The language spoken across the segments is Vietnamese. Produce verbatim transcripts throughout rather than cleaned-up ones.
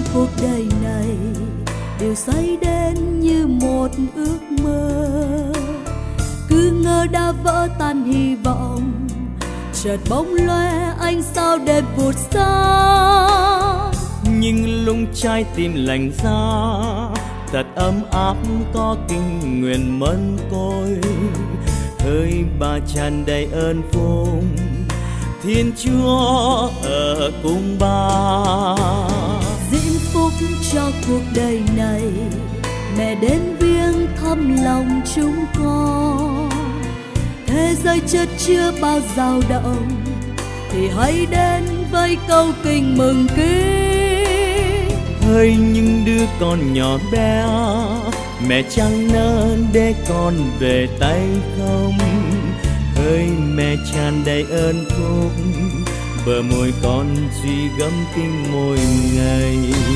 cuộc đời này đều xây đến như một ước mơ. Cứ ngỡ đã vỡ tan hy vọng, chợt bóng lóe ánh sao đêm vụt xa. Nhưng lúc trái tim lạnh giá, thật ấm áp có kinh nguyện mân côi. Hơi bà tràn đầy ơn phúc, Thiên Chúa ở cùng bà. Diễm phúc cho cuộc đời này, mẹ đến viếng thăm lòng chúng con. Thế giới chất chứa bao dao động, thì hãy đến với câu kinh mừng kính. Hỡi những đứa con nhỏ bé, mẹ chẳng nỡ để con về tay không. Hỡi mẹ tràn đầy ơn phúc, bờ môi con duy gấm kinh mỗi ngày.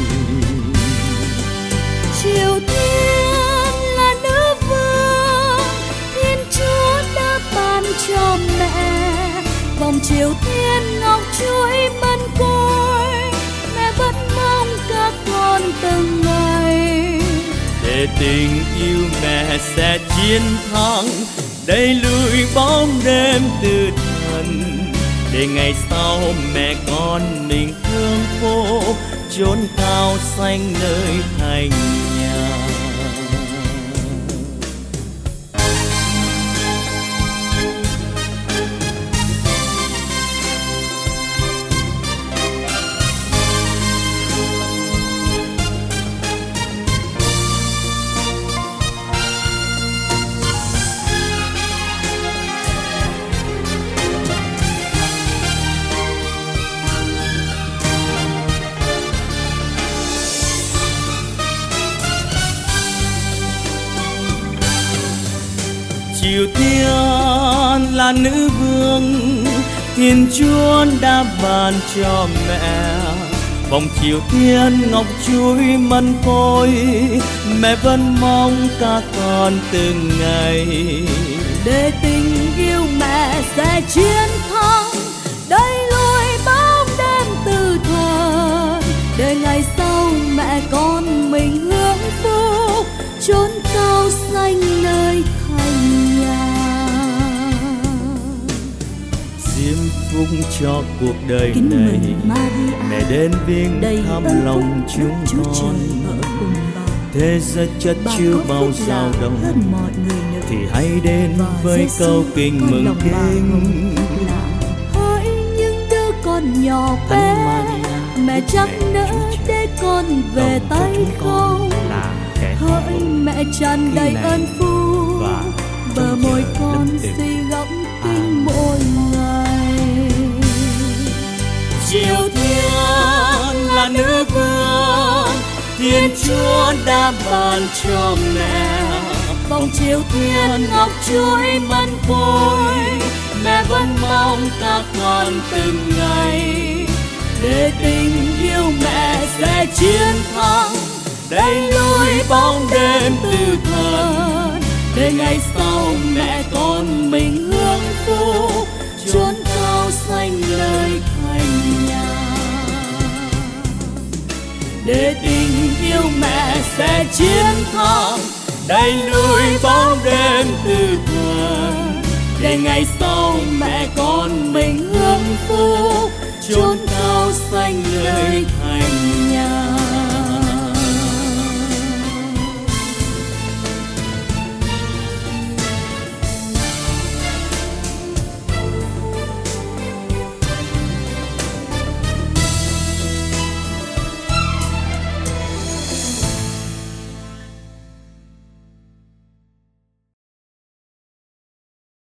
Triều Thiên là nữ vương, Thiên Chúa đã ban cho mẹ. Vòng Triều Thiên ngọc chuỗi mân côi, mẹ vẫn mong các con từng ngày. Để tình yêu mẹ sẽ chiến thắng, đẩy lùi bóng đêm từ thần. Để ngày sau mẹ con mình thương phố, chốn cao xanh nơi thành nhà. Triều Thiên là nữ vương, Thiên Chúa đã ban cho mẹ. Vòng Triều Thiên ngọc chuỗi mân côi, mẹ vẫn mong các con từng ngày. Để tình yêu mẹ sẽ chiến thắng, đẩy lùi bóng đêm từ thần. Để ngày sau mẹ con mình hướng phúc, chốn cao xanh nơi thành nhà. Diễm phúc cho cuộc đời Kính này, Maria, mẹ đến viếng thăm lòng chúng con. Thế giới chất chứa bao dao động, thì hãy đến với câu kinh mừng kính. Hỡi những đứa con nhỏ bé, mẹ chẳng nỡ để con về tay không. Hỡi mẹ tràn đầy ơn phúc, bờ môi con suy gẫm kinh mỗi ngày. Triều Thiên là nữ vương, Thiên Chúa đã ban cho mẹ. Vòng Triều Thiên ngọc chuỗi mân côi, mẹ vẫn mong các con từng ngày. Để tình yêu mẹ sẽ chiến thắng, đẩy lùi bóng đêm từ thần. Để ngày sau mẹ con mình hướng phúc, chốn cao xanh nơi thành nhà. Để tình yêu mẹ sẽ chiến thắng, đẩy lùi bóng đêm từ thần. Để ngày sau mẹ con mình hướng phúc, chốn cao xanh nơi thành nhà.